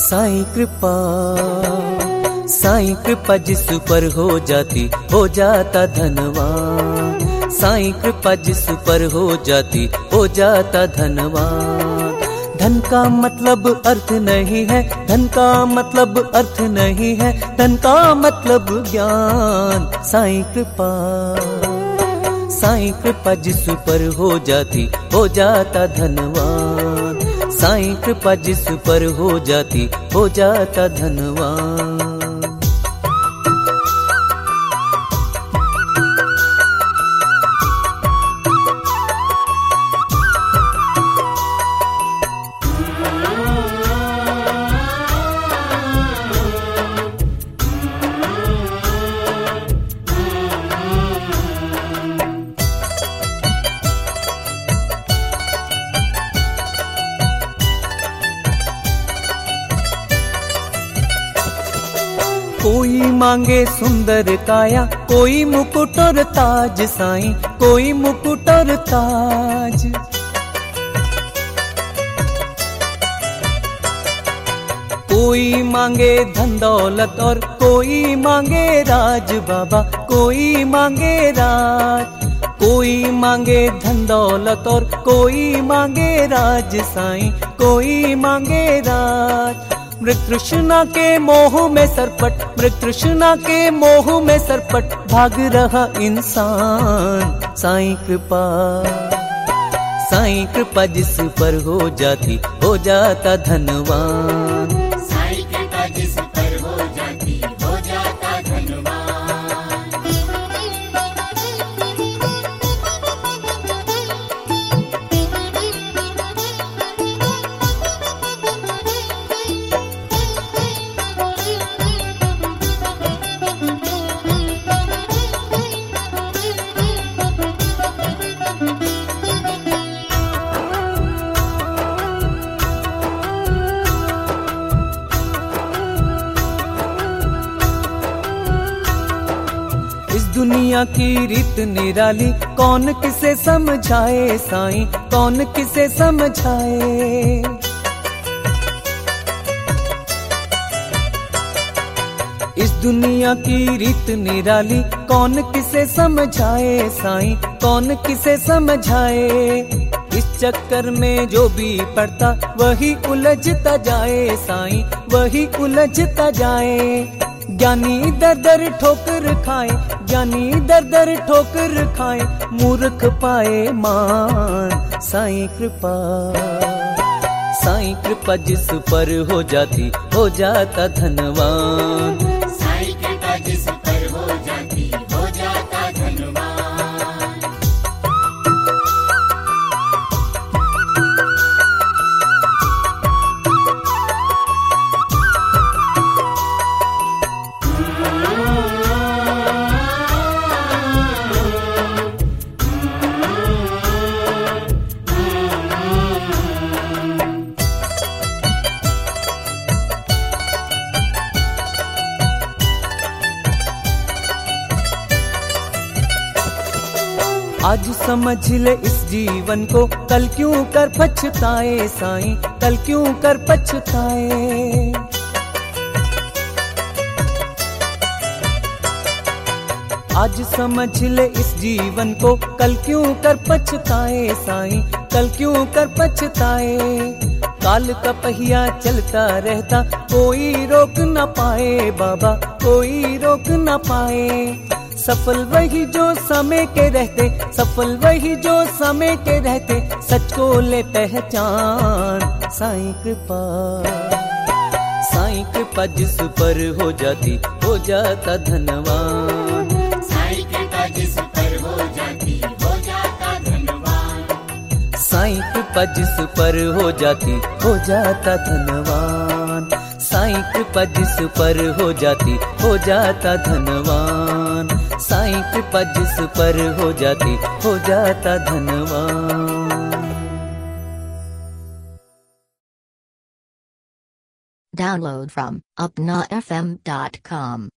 साईं कृपा, साईं कृपा जिस पर हो जाती हो जाता धनवान। साईं कृपा जिस पर हो जाती हो जाता धनवान। धन का मतलब अर्थ नहीं है, धन का मतलब अर्थ नहीं है, धन का मतलब ज्ञान। साईं कृपा, साईं कृपा जिस पर हो जाती हो जाता धनवान। साईं कृपा जिस पर हो जाती हो जाता धनवान। कोई मांगे सुंदर काया, कोई मुकुट और ताज साईं, कोई मुकुट और ताज। कोई मांगे धन दौलत और कोई मांगे राज बाबा, कोई मांगे राज। कोई मांगे धन दौलत और कोई मांगे राज साईं, कोई मांगे राज। मृग तृष्णा के मोह में सरपट, मृग तृष्णा के मोह में सरपट भाग रहा इंसान। साईं कृपा, साईं कृपा जिस पर हो जाती हो जाता धनवान। साईं कृपा जिस पर हो जाती हो जाता धनवान। दुनिया की रीत निराली, कौन किसे समझाए साईं, कौन किसे समझाए। इस दुनिया की रीत निराली, कौन किसे समझाए साईं, कौन किसे समझाए। इस चक्कर में जो भी पड़ता वही उलझता जाए साईं, वही उलझता जाए। ज्ञानी दर दर ठोकर खाए, ज्ञानी दर दर ठोकर खाए, मूर्ख पाए मान। साईं कृपा, साईं कृपा जिस पर हो जाती हो जाता धनवान। साईं कृपा जिस पर हो जाती हो जाता धनवान। आज समझ ले इस जीवन को, कल क्यों कर पछताए साईं, कल क्यों कर पछताए। आज समझ ले इस जीवन को, कल क्यों कर पछताए साईं, कल क्यों कर पछताए। काल का पहिया चलता रहता, कोई रोक न पाए बाबा, कोई रोक न पाए। सफल वही जो समय के रहते, सफल वही जो समय के रहते, सच को ले पहचान। साईं कृपा, साईं कृपा जिस पर हो जाती हो जाता धनवान। साईं कृपा जिस पर हो जाती हो जाता धनवान। साईं कृपा जिस पर हो जाती हो जाता धनवान। साईं कृपा जिस पर हो जाती हो जाता धनवान। साईं कृपा जिस पर हो जाती हो जाता धनवान। Download from upnafm.com.